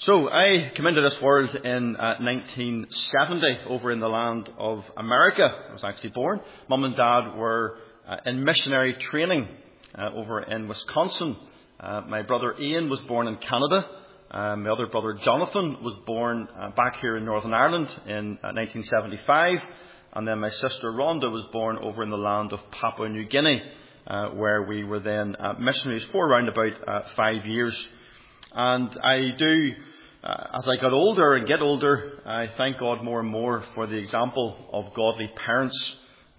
So I came into this world in 1970 over in the land of America. I was actually born. Mum and Dad were in missionary training over in Wisconsin. My brother Ian was born in Canada. My other brother Jonathan was born back here in Northern Ireland in 1975. And then my sister Rhonda was born over in the land of Papua New Guinea, where we were then missionaries for around about 5 years. And I do, as I got older and get older, I thank God more and more for the example of godly parents.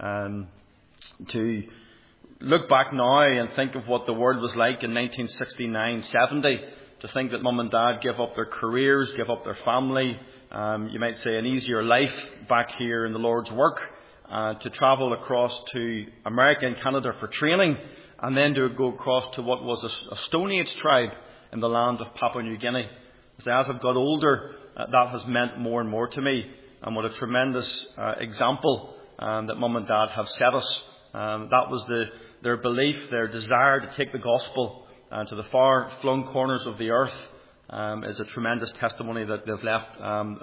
To look back now and think of what the world was like in 1969-70, to think that Mum and Dad gave up their careers, gave up their family, you might say an easier life back here in the Lord's work, to travel across to America and Canada for training, and then to go across to what was a Stone Age tribe in the land of Papua New Guinea. So as I've got older, that has meant more and more to me, and what a tremendous example that Mum and Dad have set us. That was their belief, their desire to take the gospel to the far-flung corners of the earth is a tremendous testimony that they've left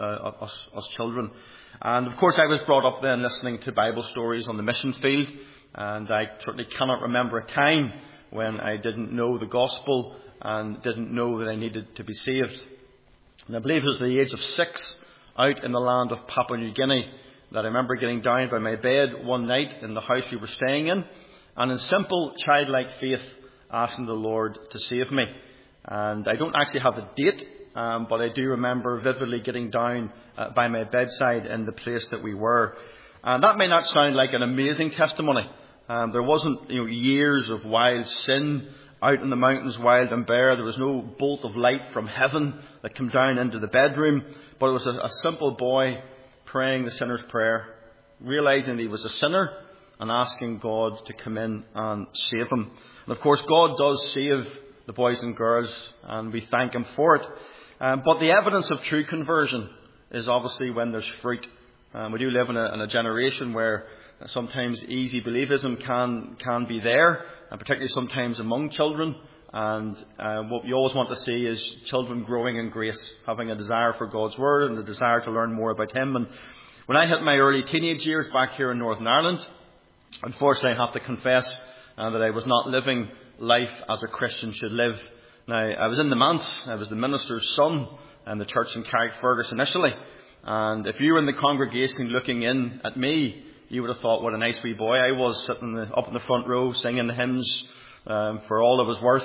us children. And of course I was brought up then listening to Bible stories on the mission field, and I certainly cannot remember a time when I didn't know the gospel and didn't know that I needed to be saved. And I believe it was the age of 6 out in the land of Papua New Guinea that I remember getting down by my bed one night in the house we were staying in, and in simple childlike faith asking the Lord to save me. And I don't actually have a date, but I do remember vividly getting down by my bedside in the place that we were. And that may not sound like an amazing testimony. There wasn't years of wild sin out in the mountains, wild and bare. There was no bolt of light from heaven that came down into the bedroom. But it was a simple boy praying the sinner's prayer, realizing that he was a sinner and asking God to come in and save him. And of course, God does save the boys and girls, and we thank him for it. But the evidence of true conversion is obviously when there's fruit. We do live in a generation where sometimes easy believism can be there, and particularly sometimes among children. And what you always want to see is children growing in grace, having a desire for God's Word and a desire to learn more about Him. And when I hit my early teenage years back here in Northern Ireland, unfortunately I have to confess that I was not living life as a Christian should live. Now, I was in the manse, I was the minister's son in the church in Carrickfergus initially. And if you were in the congregation looking in at me, you would have thought what a nice wee boy I was, sitting up in the front row singing the hymns for all it was worth,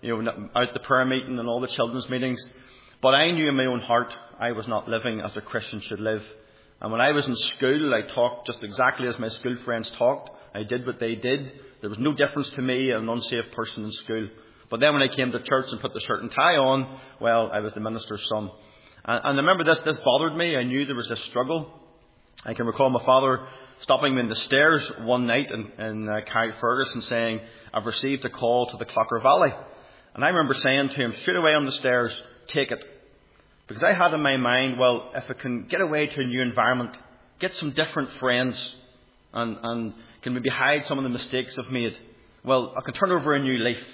out the prayer meeting and all the children's meetings. But I knew in my own heart I was not living as a Christian should live. And when I was in school, I talked just exactly as my school friends talked. I did what they did. There was no difference to me, an unsafe person in school. But then when I came to church and put the shirt and tie on, well, I was the minister's son. And I remember this bothered me. I knew there was this struggle. I can recall my father stopping me in the stairs one night in Carrickfergus and saying, "I've received a call to the Clocker Valley." And I remember saying to him straight away on the stairs, "Take it." Because I had in my mind, well, if I can get away to a new environment, get some different friends, and can maybe hide some of the mistakes I've made, well, I can turn over a new leaf.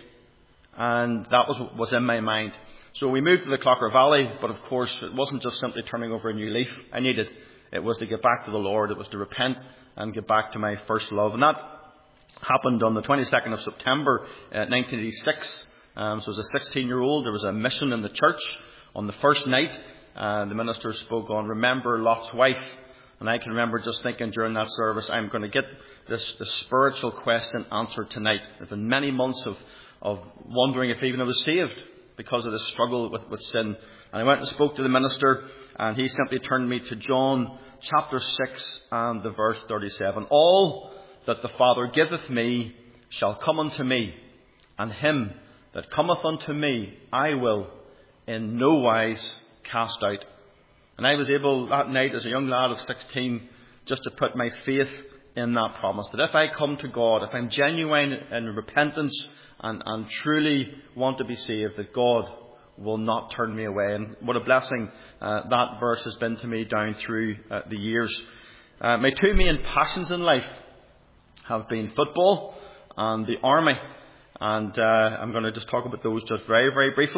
And that was in my mind. So we moved to the Clocker Valley, but of course it wasn't just simply turning over a new leaf I needed. It was to get back to the Lord. It was to repent and get back to my first love. And that happened on the 22nd of September 1986. So as a 16-year-old, there was a mission in the church. On the first night, the minister spoke on Remember Lot's Wife. And I can remember just thinking during that service, I'm going to get this spiritual question answered tonight. There have been many months of wondering if even I was saved because of this struggle with sin. And I went and spoke to the minister, and he simply turned me to John chapter 6 and the verse 37. "All that the Father giveth me shall come unto me, and him that cometh unto me I will in no wise cast out." And I was able that night as a young lad of 16 just to put my faith in that promise. That if I come to God, if I'm genuine in repentance and truly want to be saved, that God will not turn me away. And what a blessing that verse has been to me down through the years. My two main passions in life have been football and the army. And I'm going to just talk about those just very, very briefly.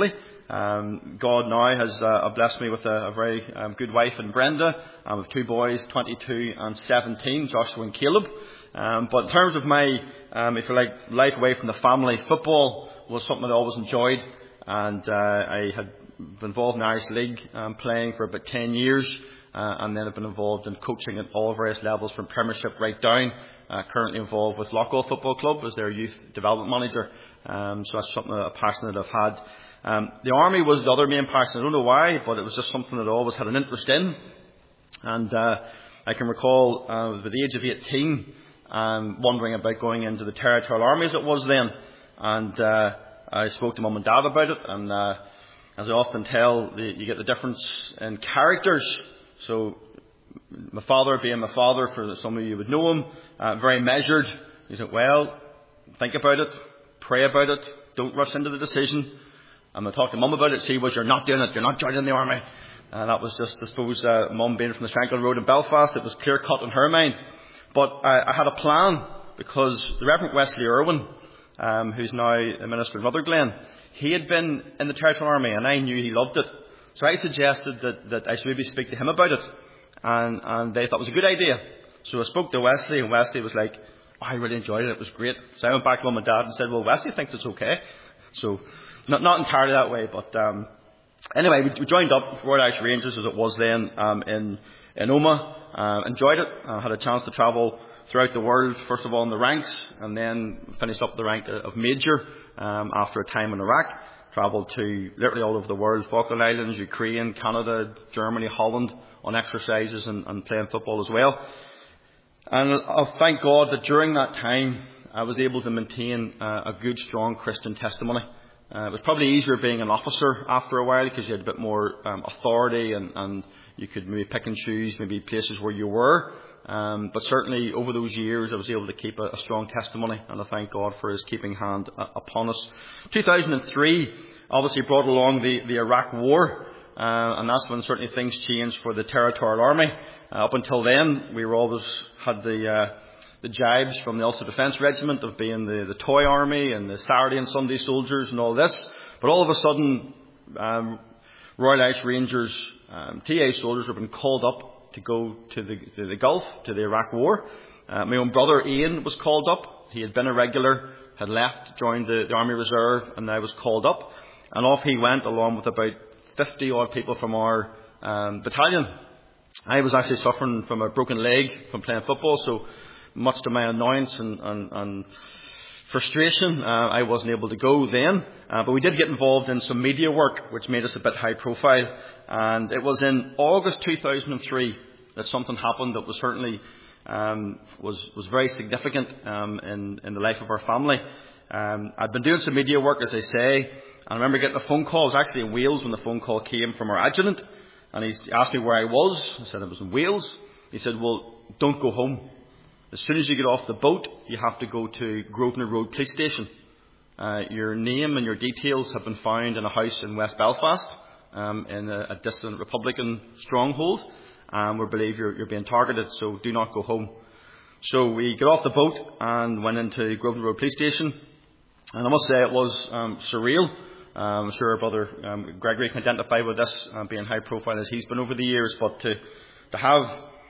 God now has blessed me with a very good wife in Brenda, with 2 boys, 22 and 17, Joshua and Caleb. But in terms of my, if you like, life away from the family, football was something I always enjoyed. And I had been involved in the Irish League, playing for about 10 years. And then I've been involved in coaching at all various levels, from Premiership right down. Currently involved with Loughgall Football Club as their youth development manager. So that's something, a passion that I've had. The army was the other main passion. I don't know why, but it was just something that I always had an interest in. And I can recall at the age of 18, wondering about going into the Territorial Army as it was then. And I spoke to Mum and Dad about it. And as I often tell, you get the difference in characters. So my father being my father, for some of you would know him, very measured. He said, well, think about it, pray about it, don't rush into the decision. And I talked to Mum about it. She was, you're not doing it, you're not joining the army. And that was just, I suppose, Mum being from the Shankill Road in Belfast, it was clear cut in her mind. But I had a plan, because the Reverend Wesley Irwin, who's now a minister in Rutherglen, he had been in the Territorial Army, and I knew he loved it. So I suggested that I should maybe speak to him about it. And they thought it was a good idea. So I spoke to Wesley, and Wesley was like, oh, I really enjoyed it, it was great. So I went back to Mum and Dad and said, well, Wesley thinks it's okay. So not entirely that way, but anyway, we joined up Royal Irish Rangers as it was then in Omagh. Enjoyed it. Had a chance to travel throughout the world, first of all in the ranks, and then finished up the rank of Major after a time in Iraq. Travelled to literally all over the world, Falkland Islands, Ukraine, Canada, Germany, Holland, on exercises and playing football as well. And I thank God that during that time I was able to maintain a good, strong Christian testimony. It was probably easier being an officer after a while, because you had a bit more authority and you could maybe pick and choose maybe places where you were. But certainly over those years I was able to keep a strong testimony, and I thank God for His keeping hand upon us. 2003 obviously brought along the Iraq War, and that's when certainly things changed for the Territorial Army. Up until then we were always had the jibes from the Ulster Defence Regiment of being the toy army and the Saturday and Sunday soldiers and all this. But all of a sudden Royal Irish Rangers TA soldiers have been called up to go to the Gulf, to the Iraq War. My own brother Ian was called up. He had been a regular, had left, joined the Army Reserve, and now was called up. And off he went, along with about 50 odd people from our battalion. I was actually suffering from a broken leg from playing football, so much to my annoyance and frustration, I wasn't able to go then. But we did get involved in some media work, which made us a bit high profile. And it was in August 2003 that something happened that was certainly was very significant in the life of our family. I'd been doing some media work, as I say, and I remember getting a phone call. I was actually in Wales when the phone call came from our adjutant, and he asked me where I was. I said I was in Wales. He said, well, don't go home. As soon as you get off the boat, you have to go to Grosvenor Road Police Station. Your name and your details have been found in a house in West Belfast, in a dissident Republican stronghold, and we believe you're being targeted, so do not go home. So we got off the boat and went into Grosvenor Road Police Station, and I must say it was surreal. I'm sure our brother Gregory can identify with this, being high profile as he's been over the years, but to have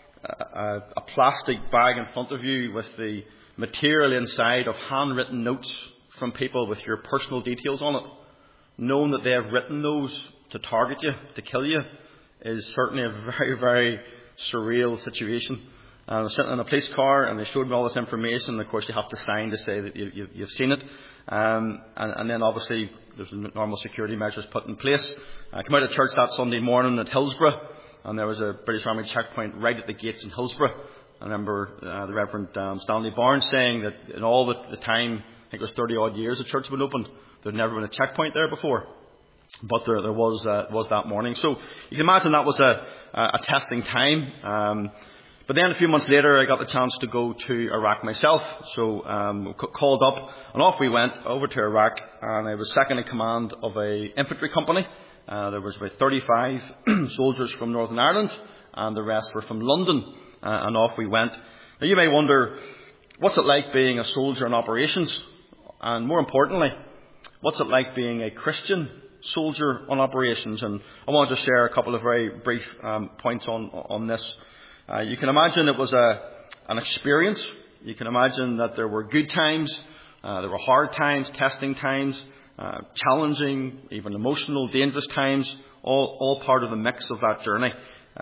a plastic bag in front of you with the material inside of handwritten notes from people with your personal details on it, knowing that they have written those to target you, to kill you, is certainly a very, very surreal situation. I was sitting in a police car and they showed me all this information, and of course you have to sign to say that you've seen it. And then obviously there's normal security measures put in place. I came out of church that Sunday morning at Hillsborough, and there was a British Army checkpoint right at the gates in Hillsborough. I remember the Reverend Stanley Barnes saying that in all the time, I think it was 30 odd years the church had been open, there had never been a checkpoint there before. But there was that morning. So you can imagine that was a testing time. But then a few months later, I got the chance to go to Iraq myself. So called up, and off we went over to Iraq, and I was second in command of a infantry company. There was about 35 soldiers from Northern Ireland, and the rest were from London. And off we went. Now you may wonder, what's it like being a soldier in operations? And more importantly, what's it like being a Christian soldier on operations, and I want to share a couple of very brief points on this. You can imagine it was an experience. You can imagine that there were good times, there were hard times, testing times, challenging, even emotional, dangerous times, all part of the mix of that journey.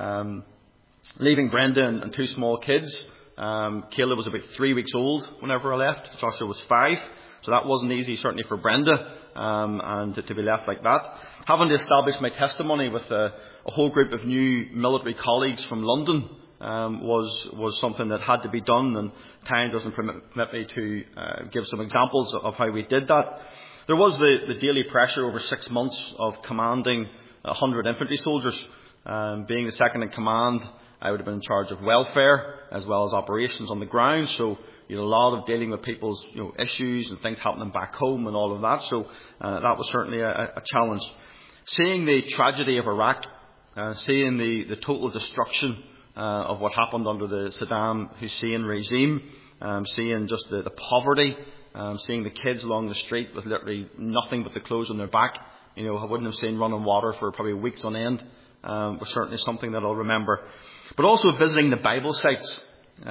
Leaving Brenda and two small kids. Caleb was about 3 weeks old whenever I left. Joshua was 5. So that wasn't easy, certainly for Brenda, and to be left like that. Having to establish my testimony with a whole group of new military colleagues from London was something that had to be done, and time doesn't permit me to give some examples of how we did that. There was the daily pressure over 6 months of commanding 100 infantry soldiers. Being the second in command, I would have been in charge of welfare as well as operations on the ground. So you had a lot of dealing with people's issues and things happening back home and all of that. So that was certainly a challenge. Seeing the tragedy of Iraq, seeing the total destruction of what happened under the Saddam Hussein regime, seeing just the poverty, seeing the kids along the street with literally nothing but the clothes on their back. I wouldn't have seen running water for probably weeks on end. Was certainly something that I'll remember. But also visiting the Bible sites.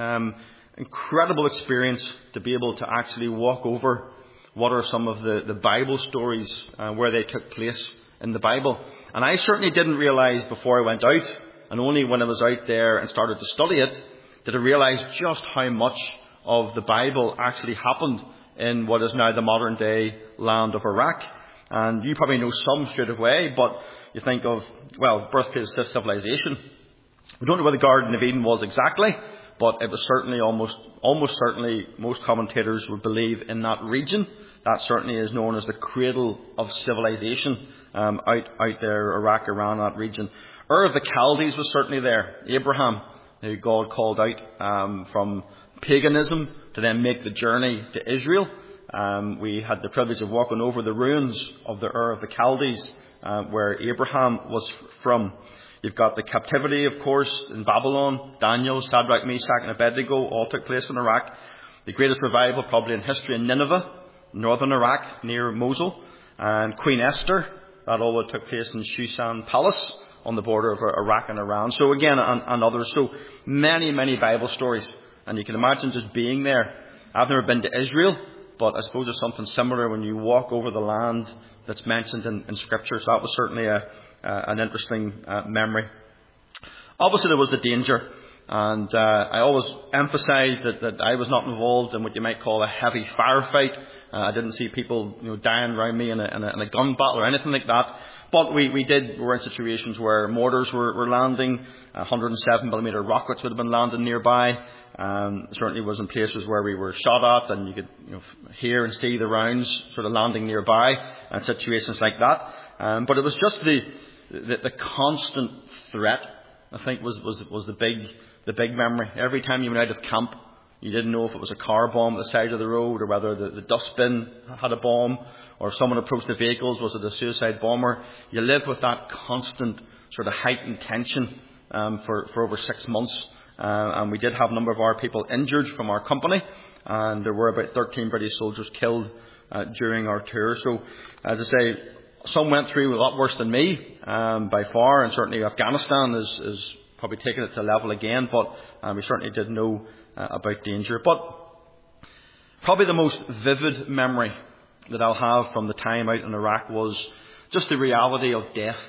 Incredible experience to be able to actually walk over what are some of the Bible stories where they took place in the Bible. And I certainly didn't realise before I went out, and only when I was out there and started to study it, did I realise just how much of the Bible actually happened in what is now the modern day land of Iraq. And you probably know some straight away, but you think of, birthplace of civilization. We don't know where the Garden of Eden was exactly, but it was certainly almost certainly most commentators would believe in that region. That certainly is known as the cradle of civilization out there, Iraq, Iran, that region. Ur of the Chaldees was certainly there. Abraham, who God called out from paganism to then make the journey to Israel. We had the privilege of walking over the ruins of the Ur of the Chaldees, where Abraham was from. You've got the captivity, of course, in Babylon. Daniel, Shadrach, Meshach, and Abednego all took place in Iraq. The greatest revival probably in history in Nineveh, northern Iraq, near Mosul. And Queen Esther, that all took place in Shushan Palace on the border of Iraq and Iran. So again, and others. So many, many Bible stories. And you can imagine just being there. I've never been to Israel, but I suppose there's something similar when you walk over the land that's mentioned in Scripture. So that was certainly an interesting memory. Obviously, there was the danger, and I always emphasised that I was not involved in what you might call a heavy firefight. I didn't see people dying around me in a gun battle or anything like that. But we were in situations where mortars were landing, 107mm rockets would have been landing nearby. Certainly was in places where we were shot at, and you could hear and see the rounds sort of landing nearby, and situations like that. But it was just the constant threat, I think, was the big memory. Every time you went out of camp, you didn't know if it was a car bomb at the side of the road, or whether the dustbin had a bomb, or if someone approached the vehicles, was it a suicide bomber? You lived with that constant sort of heightened tension for over 6 months. And we did have a number of our people injured from our company, and there were about 13 British soldiers killed during our tour. So, as I say, some went through a lot worse than me by far, and certainly Afghanistan is probably taking it to a level again, but we certainly did know about danger. But probably the most vivid memory that I'll have from the time out in Iraq was just the reality of death.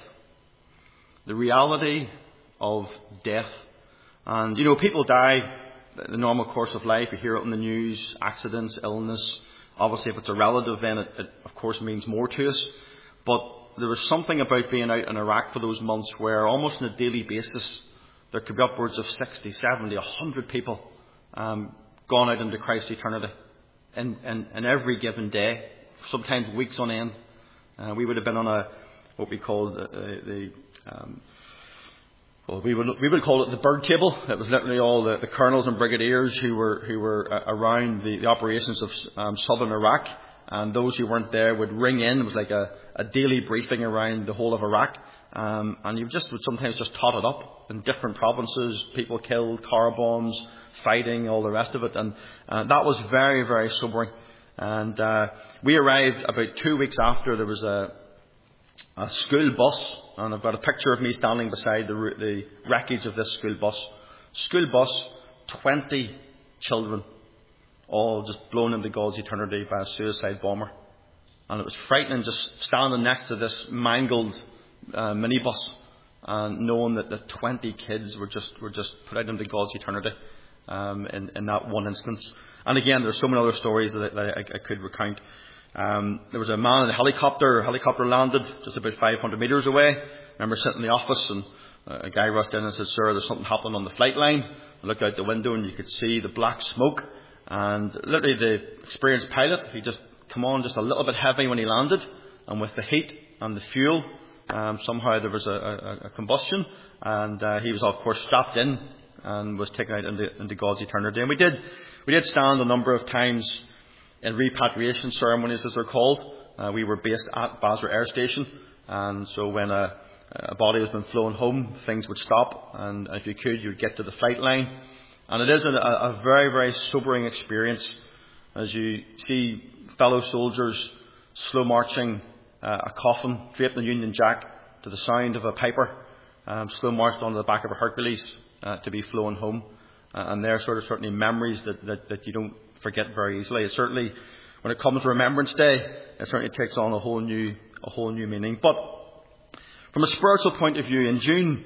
The reality of death. And, people die in the normal course of life. You hear it in the news, accidents, illness. Obviously, if it's a relative, then it of course means more to us. But there was something about being out in Iraq for those months where almost on a daily basis, there could be upwards of 60, 70, 100 people gone out into Christ's eternity in every given day, sometimes weeks on end. We would have been on what we call we would call it the bird table. It was literally all the colonels and brigadiers who were around the operations of southern Iraq, and those who weren't there would ring in. It was like a daily briefing around the whole of Iraq, and you would sometimes just tot it up in different provinces, people killed, car bombs, fighting, all the rest of it, and that was very, very sobering. And we arrived about 2 weeks after there was a school bus, and I've got a picture of me standing beside the wreckage of this school bus. School bus, 20 children, all just blown into God's eternity by a suicide bomber. And it was frightening just standing next to this mangled minibus and knowing that the 20 kids were just put out into God's eternity in that one instance. And again, there's so many other stories that I could recount. There was a man in a helicopter. A helicopter landed just about 500 metres away. I remember sitting in the office and a guy rushed in and said, "Sir, there's something happening on the flight line." I looked out the window and you could see the black smoke. And literally the experienced pilot, he just come on just a little bit heavy when he landed. And with the heat and the fuel, somehow there was a combustion. And he was, of course, strapped in and was taken out into God's eternity. And we did stand a number of times in repatriation ceremonies, as they're called. We were based at Basra Air Station. And so when a body has been flown home, things would stop. And if you could, you would get to the flight line. And it is a very, very sobering experience as you see fellow soldiers slow marching a coffin draped in Union Jack to the sound of a piper, slow marched onto the back of a Hercules to be flown home. And they're certainly memories that you don't forget very easily. It certainly, when it comes to Remembrance Day, it certainly takes on a whole new meaning. But from a spiritual point of view, in June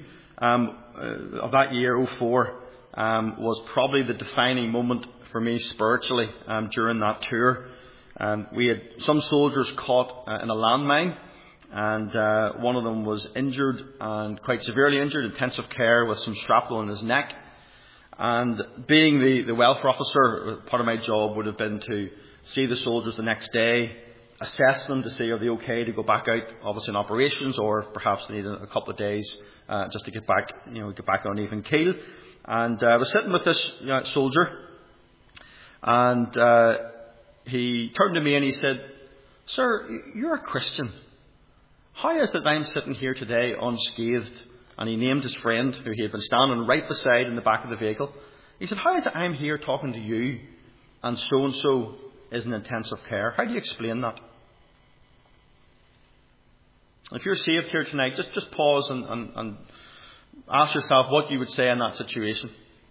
of that year, 2004, was probably the defining moment for me spiritually during that tour. We had some soldiers caught in a landmine, and one of them was injured and quite severely injured, intensive care with some shrapnel in his neck. And being the welfare officer, part of my job would have been to see the soldiers the next day, assess them to see are they okay to go back out, obviously in operations, or perhaps they need a couple of days just to get back on even keel. And I was sitting with this soldier, and he turned to me and he said, "Sir, you're a Christian. How is it I'm sitting here today unscathed?" And he named his friend, who he had been standing right beside in the back of the vehicle. He said, "How is it I'm here talking to you, and so is in intensive care? How do you explain that?" If you're saved here tonight, just pause and ask yourself what you would say in that situation.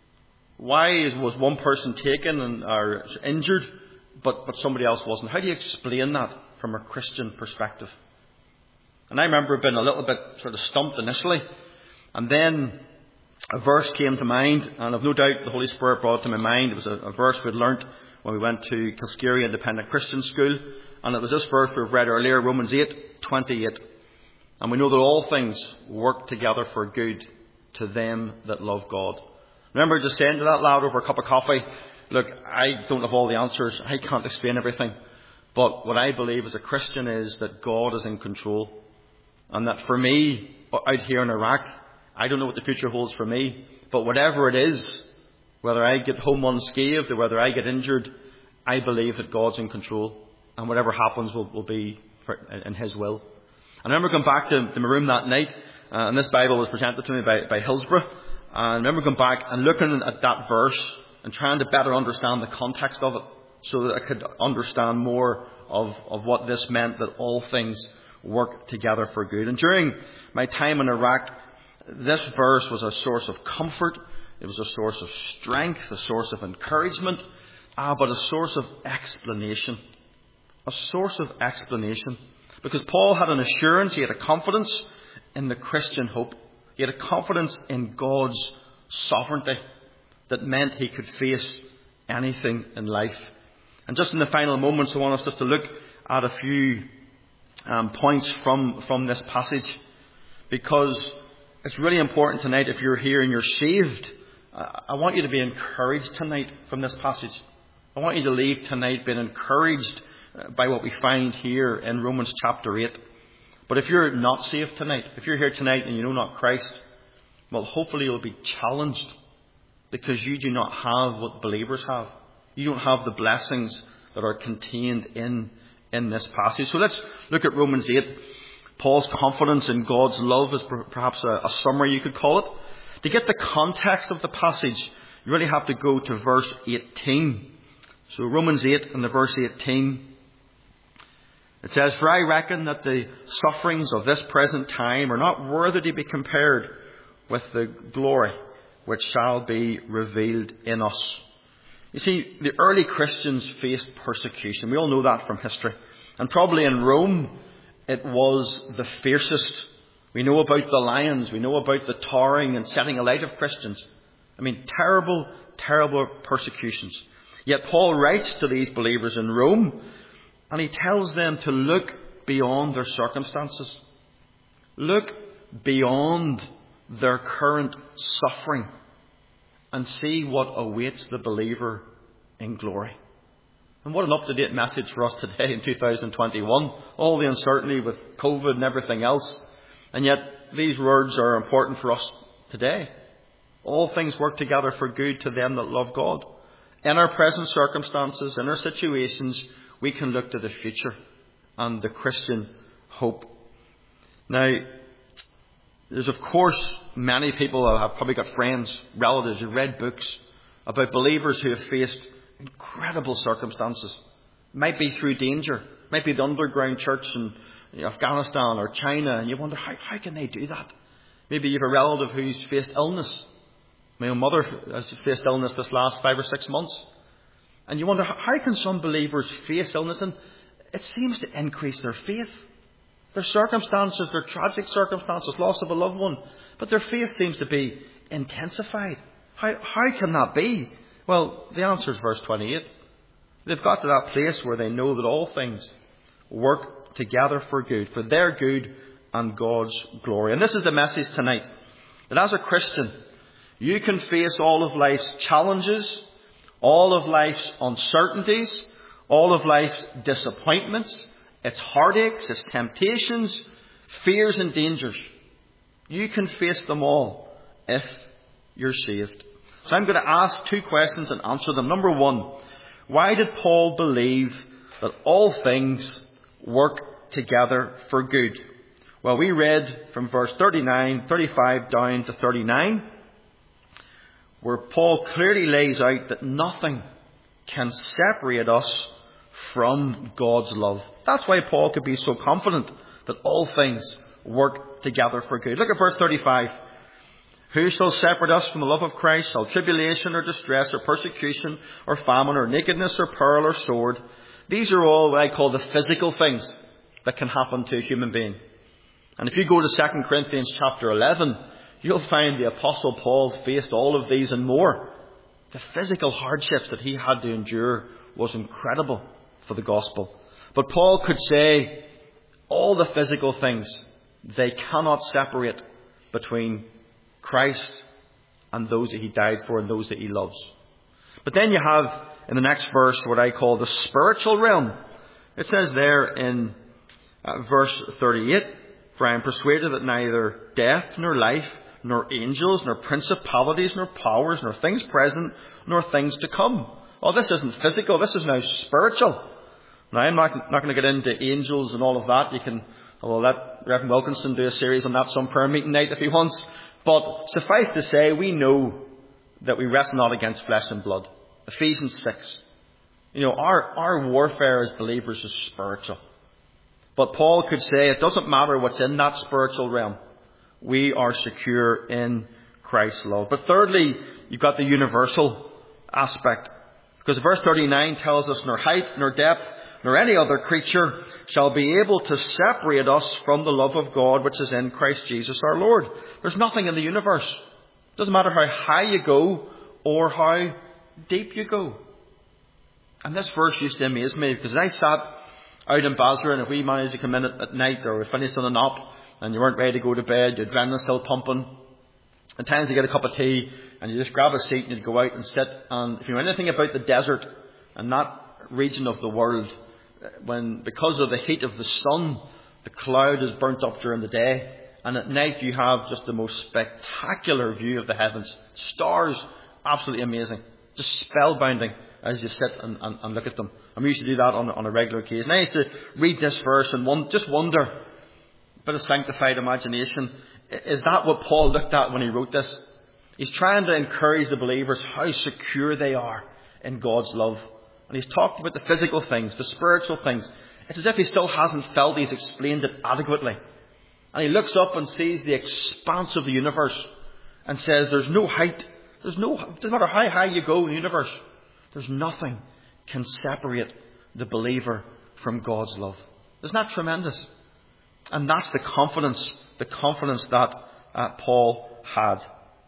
Why was one person taken or injured, but somebody else wasn't? How do you explain that from a Christian perspective? And I remember being a little bit sort of stumped initially. And then a verse came to mind, and I've no doubt the Holy Spirit brought it to my mind. It was a verse we'd learnt when we went to Kilskerry Independent Christian School. And it was this verse we've read earlier, Romans 8:28. And we know that all things work together for good to them that love God. Remember just saying to that lad over a cup of coffee, "Look, I don't have all the answers. I can't explain everything. But what I believe as a Christian is that God is in control. And that for me, out here in Iraq, I don't know what the future holds for me. But whatever it is, whether I get home unscathed or whether I get injured, I believe that God's in control. And whatever happens will be in His will." And I remember going back to my room that night, and this Bible was presented to me by Hillsborough. And I remember going back and looking at that verse and trying to better understand the context of it so that I could understand more of what this meant, that all things work together for good. And during my time in Iraq, this verse was a source of comfort. It was a source of strength, a source of encouragement, but a source of explanation. A source of explanation. Because Paul had an assurance, he had a confidence in the Christian hope. He had a confidence in God's sovereignty that meant he could face anything in life. And just in the final moments, I want us just to look at a few points from this passage, because it's really important tonight, if you're here and you're saved, I want you to be encouraged tonight from this passage. I want you to leave tonight being encouraged by what we find here in Romans chapter 8. But if you're not saved tonight, if you're here tonight and you know not Christ, well, hopefully you'll be challenged, because you do not have what believers have. You don't have the blessings that are contained in this passage. So let's look at Romans 8. Paul's confidence in God's love is perhaps a summary, you could call it. To get the context of the passage, you really have to go to verse 18. So Romans 8 and the verse 18. It says, "For I reckon that the sufferings of this present time are not worthy to be compared with the glory which shall be revealed in us." You see, the early Christians faced persecution. We all know that from history. And probably in Rome, it was the fiercest. We know about the lions. We know about the towering and setting alight of Christians. I mean, terrible, terrible persecutions. Yet Paul writes to these believers in Rome, and he tells them to look beyond their circumstances. Look beyond their current suffering and see what awaits the believer in glory. And what an up-to-date message for us today in 2021. All the uncertainty with COVID and everything else. And yet these words are important for us today. All things work together for good to them that love God. In our present circumstances, in our situations, we can look to the future and the Christian hope. Now, there's of course many people who have probably got friends, relatives who've read books about believers who have faced incredible circumstances. Might be through danger, might be the underground church in Afghanistan or China, and you wonder how can they do that? Maybe you have a relative who's faced illness. My own mother has faced illness this last 5 or 6 months. And you wonder, how can some believers face illness? And it seems to increase their faith. Their circumstances, their tragic circumstances, loss of a loved one. But their faith seems to be intensified. How can that be? Well, the answer is verse 28. They've got to that place where they know that all things work together for good, for their good and God's glory. And this is the message tonight. That as a Christian, you can face all of life's challenges, all of life's uncertainties, all of life's disappointments, its heartaches, its temptations, fears and dangers. You can face them all if you're saved. So I'm going to ask 2 questions and answer them. Number 1, why did Paul believe that all things work together for good? Well, we read from verse 35 down to 39, where Paul clearly lays out that nothing can separate us from God's love. That's why Paul could be so confident that all things work together for good. Look at verse 35. Who shall separate us from the love of Christ? Shall tribulation or distress or persecution or famine or nakedness or peril or sword? These are all what I call the physical things that can happen to a human being. And if you go to 2 Corinthians chapter 11, you'll find the Apostle Paul faced all of these and more. The physical hardships that he had to endure was incredible for the gospel. But Paul could say all the physical things, they cannot separate between Christ and those that he died for and those that he loves. But then you have in the next verse what I call the spiritual realm. It says there in verse 38, "For I am persuaded that neither death nor life, nor angels, nor principalities, nor powers, nor things present, nor things to come." Oh, this isn't physical, this is now spiritual. Now, I'm not going to get into angels and all of that. I'll let Reverend Wilkinson do a series on that some prayer meeting night if he wants. But suffice to say, we know that we wrestle not against flesh and blood. Ephesians 6. Our warfare as believers is spiritual. But Paul could say it doesn't matter what's in that spiritual realm. We are secure in Christ's love. But thirdly, you've got the universal aspect. Because verse 39 tells us, "Nor height, nor depth, nor any other creature shall be able to separate us from the love of God which is in Christ Jesus our Lord." There's nothing in the universe. It doesn't matter how high you go or how deep you go. And this verse used to amaze me because I sat out in Basra, and if we managed to come in at night or we finished on a nap and you weren't ready to go to bed, your adrenaline's still pumping, at times you get a cup of tea and you just grab a seat and you go out and sit. And if you know anything about the desert and that region of the world, because of the heat of the sun, the cloud is burnt up during the day, and at night you have just the most spectacular view of the heavens. Stars, absolutely amazing, just spellbinding as you sit and look at them. And we used to do that on a regular occasion. I used to read this verse and just wonder, a bit of sanctified imagination, is that what Paul looked at when he wrote this? He's trying to encourage the believers how secure they are in God's love. And he's talked about the physical things, the spiritual things. It's as if he still hasn't felt he's explained it adequately. And he looks up and sees the expanse of the universe and says, there's no height. It doesn't matter how high you go in the universe. There's nothing can separate the believer from God's love. Isn't that tremendous? And that's the confidence that Paul had.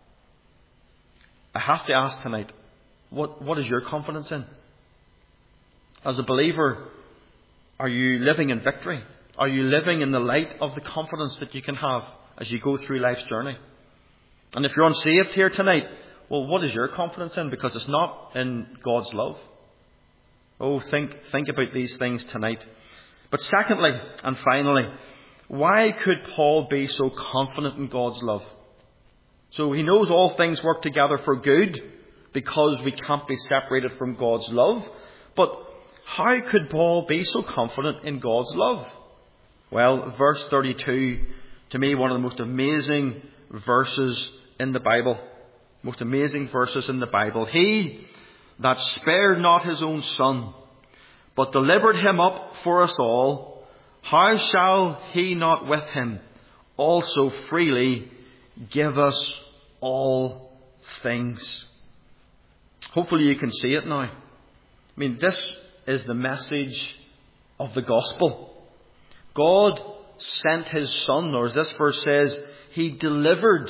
I have to ask tonight, what is your confidence in? As a believer, are you living in victory? Are you living in the light of the confidence that you can have as you go through life's journey? And if you're unsaved here tonight, well, what is your confidence in? Because it's not in God's love. Oh, think about these things tonight. But secondly, and finally, why could Paul be so confident in God's love? So he knows all things work together for good because we can't be separated from God's love. But how could Paul be so confident in God's love? Well, verse 32, to me, one of the most amazing verses in the Bible. Most amazing verses in the Bible. He that spared not his own son, but delivered him up for us all, how shall he not with him also freely give us all things? Hopefully you can see it now. I mean, this is the message of the gospel. God sent his son, or as this verse says, he delivered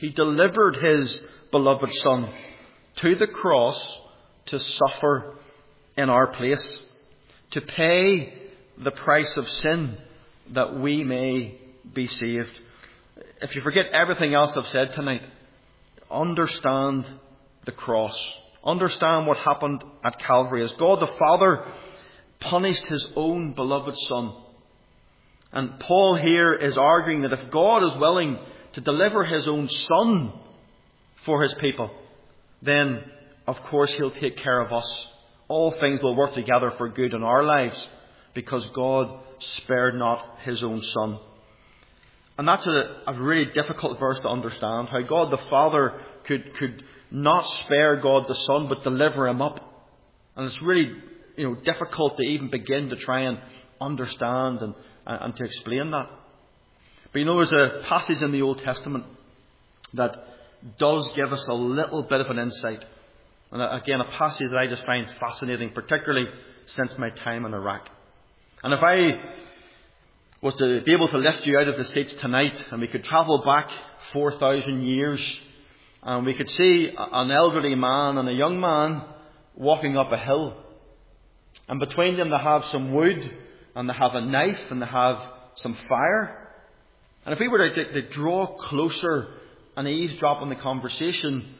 his beloved son to the cross to suffer in our place, to pay the price of sin that we may be saved. If you forget everything else I've said tonight, understand the cross. Understand what happened at Calvary as God the Father punished his own beloved son. And Paul here is arguing that if God is willing to deliver his own son for his people, then of course he'll take care of us. All things will work together for good in our lives because God spared not his own son. And that's a really difficult verse to understand, how God the Father could not spare God the Son but deliver him up. And it's really difficult to even begin to try and understand and to explain that. But there's a passage in the Old Testament that does give us a little bit of an insight. And again, a passage that I just find fascinating, particularly since my time in Iraq. And if I was to be able to lift you out of the seats tonight and we could travel back 4,000 years and we could see an elderly man and a young man walking up a hill. And between them they have some wood and they have a knife and they have some fire. And if we were to draw closer and eavesdrop on the conversation,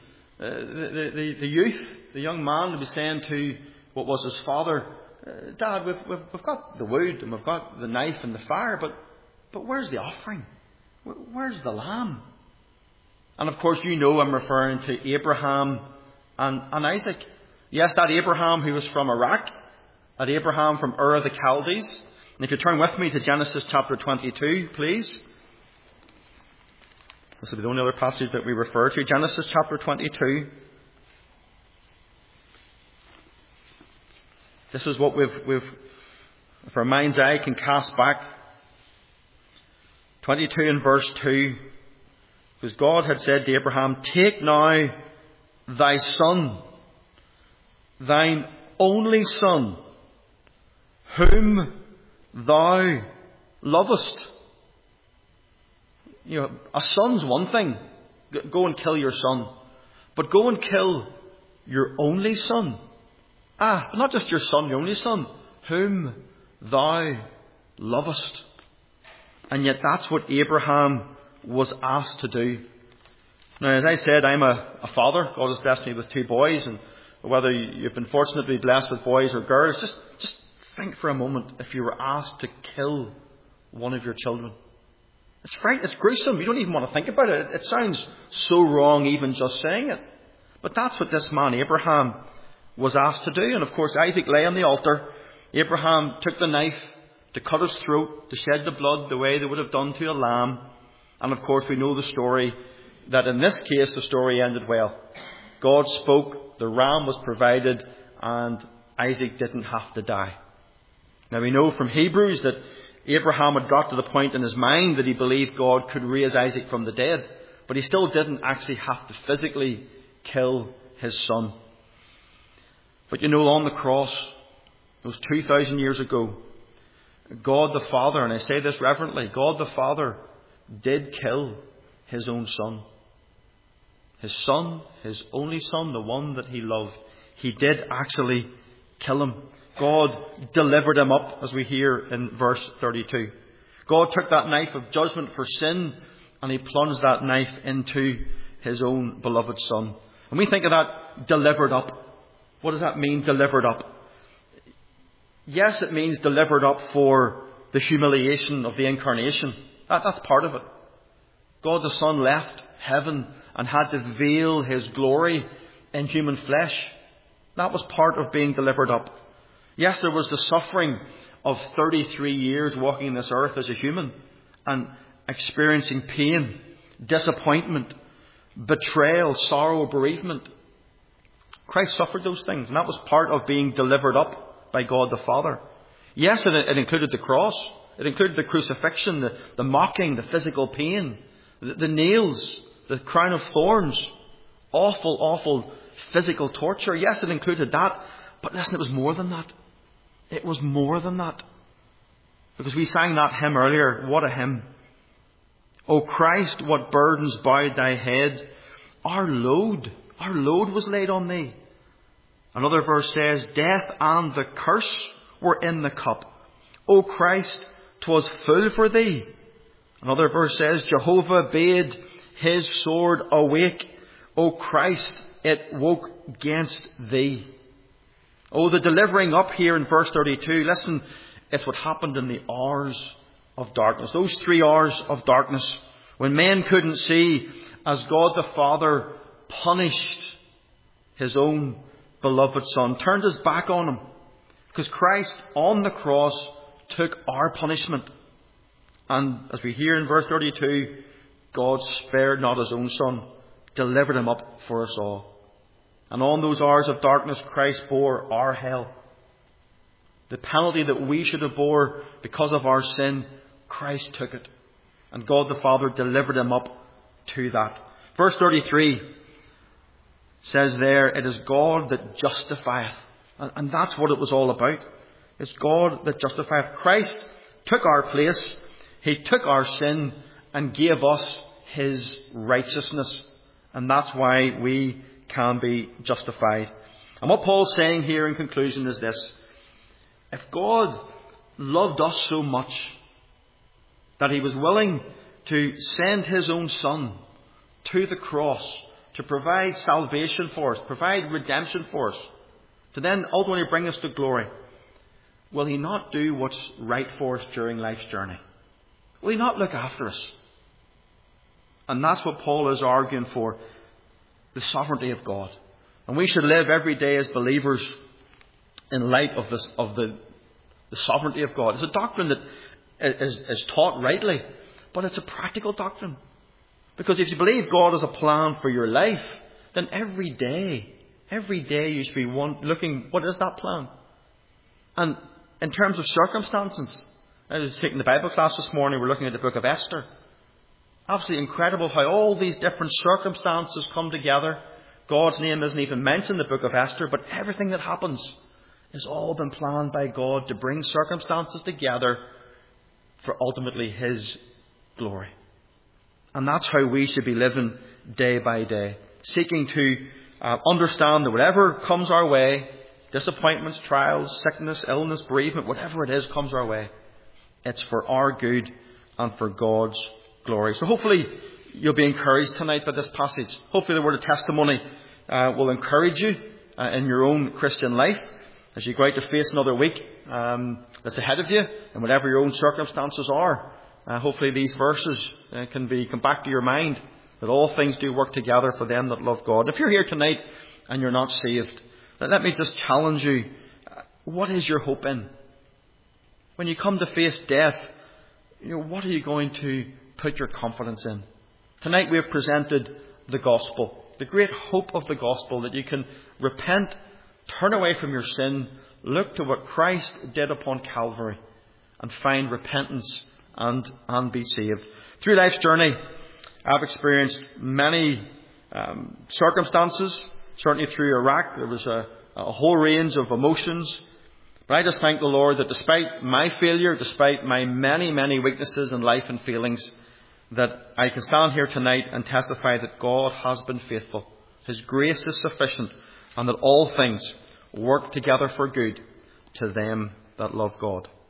the young man would be saying to what was his father, Dad, we've got the wood and we've got the knife and the fire, but where's the offering? Where's the lamb? And of course I'm referring to Abraham and Isaac. Yes, that Abraham who was from Iraq, that Abraham from Ur of the Chaldees. And if you turn with me to Genesis chapter 22, please. This will be the only other passage that we refer to. Genesis chapter 22. This is what we've if our mind's eye can cast back. 22 and verse 2. Because God had said to Abraham, take now thy son, thine only son, whom thou lovest. A son's one thing. Go and kill your son. But go and kill your only son. But not just your son, your only son, whom thou lovest. And yet that's what Abraham was asked to do. Now, as I said, I'm a father. God has blessed me with 2 boys. And whether you've been fortunate to be blessed with boys or girls, just think for a moment if you were asked to kill one of your children. It's gruesome. You don't even want to think about it. It sounds so wrong even just saying it. But that's what this man Abraham was asked to do. And of course Isaac lay on the altar. Abraham took the knife to cut his throat, to shed the blood the way they would have done to a lamb. And of course we know the story, that in this case the story ended well. God spoke, the ram was provided, and Isaac didn't have to die. Now we know from Hebrews that Abraham had got to the point in his mind that he believed God could raise Isaac from the dead, but he still didn't actually have to physically kill his son. But on the cross, those 2,000 years ago, God the Father, and I say this reverently, God the Father did kill his own son. His son, his only son, the one that he loved. He did actually kill him. God delivered him up, as we hear in verse 32. God took that knife of judgment for sin and he plunged that knife into his own beloved son. When we think of that, delivered up, what does that mean, delivered up? Yes, it means delivered up for the humiliation of the incarnation. That's part of it. God the Son left heaven and had to veil his glory in human flesh. That was part of being delivered up. Yes, there was the suffering of 33 years walking this earth as a human and experiencing pain, disappointment, betrayal, sorrow, bereavement. Christ suffered those things, and that was part of being delivered up by God the Father. Yes, it included the cross. It included the crucifixion, the mocking, the physical pain, the nails, the crown of thorns, awful, awful physical torture. Yes, it included that. But listen, it was more than that. It was more than that. Because we sang that hymn earlier. What a hymn. O Christ, what burdens bowed thy head. Our load was laid on thee. Another verse says, death and the curse were in the cup. O Christ, 'twas full for thee. Another verse says, Jehovah bade his sword awake. O Christ, it woke against thee. Oh, the delivering up here in verse 32, listen, it's what happened in the hours of darkness. Those 3 hours of darkness, when men couldn't see, as God the Father punished his own beloved Son, turned his back on him. Because Christ on the cross took our punishment. And as we hear in verse 32, God spared not his own Son, delivered him up for us all. And on those hours of darkness, Christ bore our hell. The penalty that we should have bore because of our sin, Christ took it. And God the Father delivered him up to that. Verse 33 says there, it is God that justifieth. And that's what it was all about. It's God that justifieth. Christ took our place. He took our sin and gave us his righteousness. And that's why we can be justified. And what Paul's saying here in conclusion is this. If God loved us so much that he was willing to send his own Son to the cross to provide salvation for us, provide redemption for us, to then ultimately bring us to glory, will he not do what's right for us during life's journey? Will he not look after us? And that's what Paul is arguing for, the sovereignty of God. And we should live every day as believers in light of the sovereignty of God. It's a doctrine that is taught rightly, but it's a practical doctrine. Because if you believe God has a plan for your life, then every day you should be looking, what is that plan? And in terms of circumstances, I was taking the Bible class this morning, we're looking at the book of Esther. Absolutely incredible how all these different circumstances come together. God's name isn't even mentioned in the book of Esther, but everything that happens has all been planned by God to bring circumstances together for ultimately his glory. And that's how we should be living day by day, seeking to understand that whatever comes our way, disappointments, trials, sickness, illness, bereavement, whatever it is comes our way, it's for our good and for God's glory. So hopefully you'll be encouraged tonight by this passage. Hopefully the word of testimony will encourage you in your own Christian life as you go out to face another week that's ahead of you, and whatever your own circumstances are. Hopefully these verses can come back to your mind, that all things do work together for them that love God. If you're here tonight and you're not saved, let me just challenge you. What is your hope in? When you come to face death, what are you going to put your confidence in? Tonight we have presented the gospel, the great hope of the gospel, that you can repent, turn away from your sin, look to what Christ did upon Calvary and find repentance and be saved. Through life's journey, I've experienced many circumstances. Certainly through Iraq, there was a whole range of emotions. But I just thank the Lord that despite my failure, despite my many, many weaknesses in life and feelings, that I can stand here tonight and testify that God has been faithful. His grace is sufficient, and that all things work together for good to them that love God.